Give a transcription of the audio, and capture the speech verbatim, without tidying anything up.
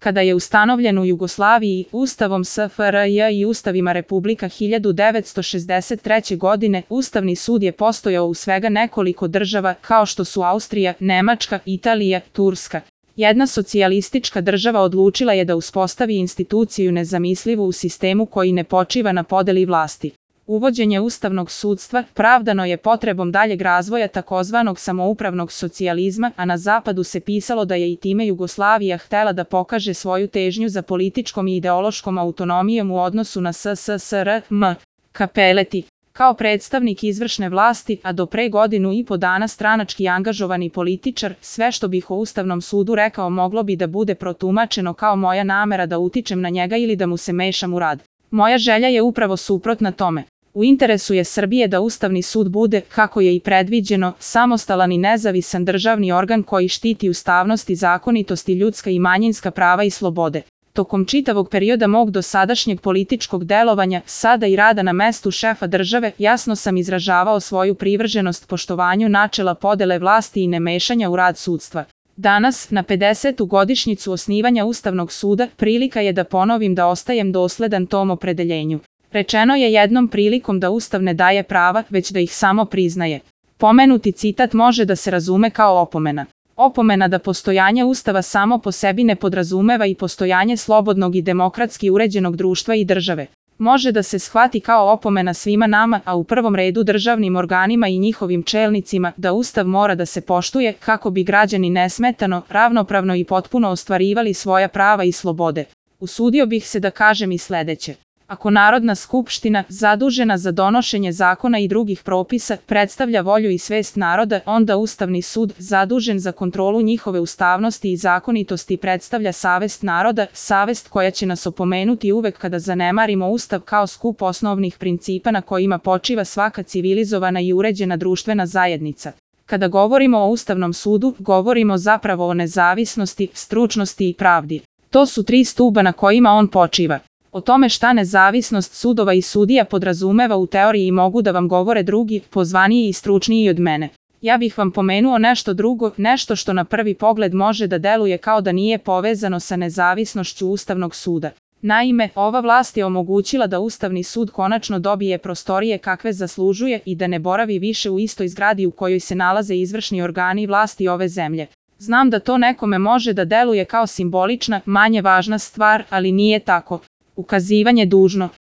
Kada je ustanovljen u Jugoslaviji Ustavom S F R J i Ustavima Republika hiljadu devetsto šezdeset treće. godine, Ustavni sud je postojao u svega nekoliko država, kao što su Austrija, Nemačka, Italija, Turska. Jedna socijalistička država odlučila je da uspostavi instituciju nezamislivu u sistemu koji ne počiva na podeli vlasti. Uvođenje ustavnog sudstva pravdano je potrebom daljeg razvoja takozvanog samoupravnog socijalizma, a na zapadu se pisalo da je i time Jugoslavija htela da pokaže svoju težnju za političkom i ideološkom autonomijom u odnosu na S S S R M. Kapeleti, kao predstavnik izvršne vlasti, a do pre godinu i po dana stranački angažovani političar, sve što bih o Ustavnom sudu rekao moglo bi da bude protumačeno kao moja namera da utičem na njega ili da mu se mešam u rad. Moja želja je upravo suprotna tome. U interesu je Srbije da Ustavni sud bude, kako je i predviđeno, samostalan i nezavisan državni organ koji štiti ustavnost i zakonitost i ljudska i manjinska prava i slobode. Tokom čitavog perioda mog dosadašnjeg političkog delovanja, sada i rada na mestu šefa države, jasno sam izražavao svoju privrženost poštovanju načela podele vlasti i nemešanja u rad sudstva. Danas, na pedesetu godišnjicu osnivanja Ustavnog suda, prilika je da ponovim da ostajem dosledan tom opredeljenju. Rečeno je jednom prilikom da Ustav ne daje prava, već da ih samo priznaje. Pomenuti citat može da se razume kao opomena. Opomena da postojanje Ustava samo po sebi ne podrazumeva i postojanje slobodnog i demokratski uređenog društva i države. Može da se shvati kao opomena svima nama, a u prvom redu državnim organima i njihovim čelnicima, da Ustav mora da se poštuje kako bi građani nesmetano, ravnopravno i potpuno ostvarivali svoja prava i slobode. Usudio bih se da kažem i sledeće. Ako Narodna skupština, zadužena za donošenje zakona i drugih propisa, predstavlja volju i svest naroda, onda Ustavni sud, zadužen za kontrolu njihove ustavnosti i zakonitosti, predstavlja savest naroda, savest koja će nas opomenuti uvek kada zanemarimo Ustav kao skup osnovnih principa na kojima počiva svaka civilizovana i uređena društvena zajednica. Kada govorimo o Ustavnom sudu, govorimo zapravo o nezavisnosti, stručnosti i pravdi. To su tri stuba na kojima on počiva. O tome šta nezavisnost sudova i sudija podrazumeva u teoriji mogu da vam govore drugi, pozvaniji i stručniji od mene. Ja bih vam pomenuo nešto drugo, nešto što na prvi pogled može da deluje kao da nije povezano sa nezavisnošću Ustavnog suda. Naime, ova vlast je omogućila da Ustavni sud konačno dobije prostorije kakve zaslužuje i da ne boravi više u istoj zgradi u kojoj se nalaze izvršni organi vlasti ove zemlje. Znam da to nekome može da deluje kao simbolična, manje važna stvar, ali nije tako. Ukazivanje dužno.